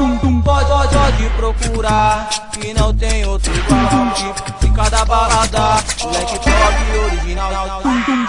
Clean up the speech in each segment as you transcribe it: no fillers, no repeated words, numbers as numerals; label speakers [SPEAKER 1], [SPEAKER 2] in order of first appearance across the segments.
[SPEAKER 1] Pode procurar, que não tem outro igual. Tipo, de cada balada, moleque top original.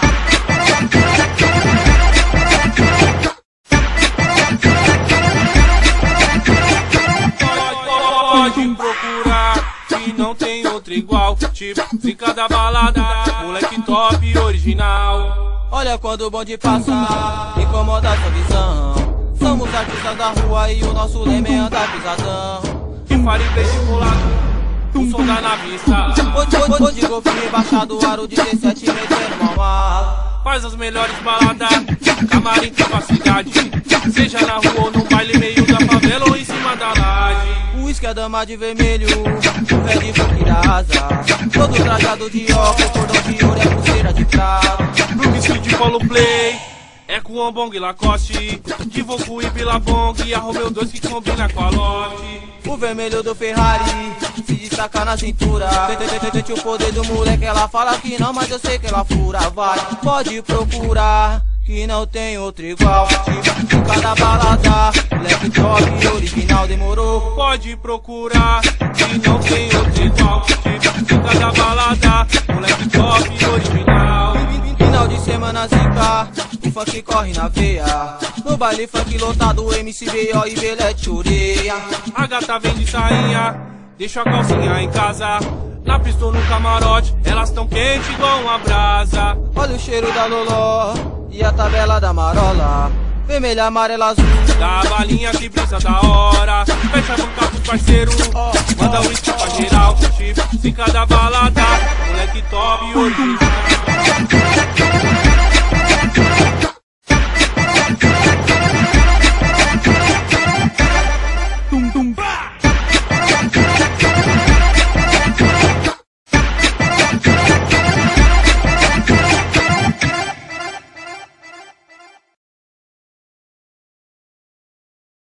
[SPEAKER 2] Pode procurar, que não tem outro igual. Tipo, de cada balada, moleque top original.
[SPEAKER 1] Olha quando o bonde passa, incomoda sua visão. Somos artistas da rua e o nosso lema é andar pisadão.
[SPEAKER 2] Que fare vesticulado, o som da navista.
[SPEAKER 1] Hoje golfinho rebaixado, aro 17 metendo uma mala.
[SPEAKER 2] Faz as melhores baladas, camarim capacidade. Seja na rua ou no baile, meio da favela ou em cima da laje.
[SPEAKER 1] O uísque é dama de vermelho, o Red Bull que dá asa. Todo trajado de óculos, cordão de ouro e a pulseira de prata.
[SPEAKER 2] Brooklyn Street Polo Play, é com o Bong Lacoste. Divoco e Billabong e a Romeo 2 que combina com a Lotte.
[SPEAKER 1] O vermelho do Ferrari se destaca na cintura. Sente o poder do moleque, ela fala que não, mas eu sei que ela fura. Vai, pode procurar, que não tem outro igual. Tipo, de cada balada, moleque top original, demorou.
[SPEAKER 2] Pode procurar, que não tem outro igual. Tipo, de cada balada, moleque top original.
[SPEAKER 1] Final de semana zica, o funk corre na veia. No baile funk lotado, MCBO e Belete Ureia.
[SPEAKER 2] A gata vem de sainha, deixa a calcinha em casa. Na pista ou no camarote, elas tão quentes igual uma brasa.
[SPEAKER 1] Olha o cheiro da Loló e a tabela da marola. Vermelha, amarela, azul.
[SPEAKER 2] Dá a balinha que brisa da hora. Fecha a boca pros parceiros, manda o uísque pra geral. Tipo, se cada balada, moleque top original.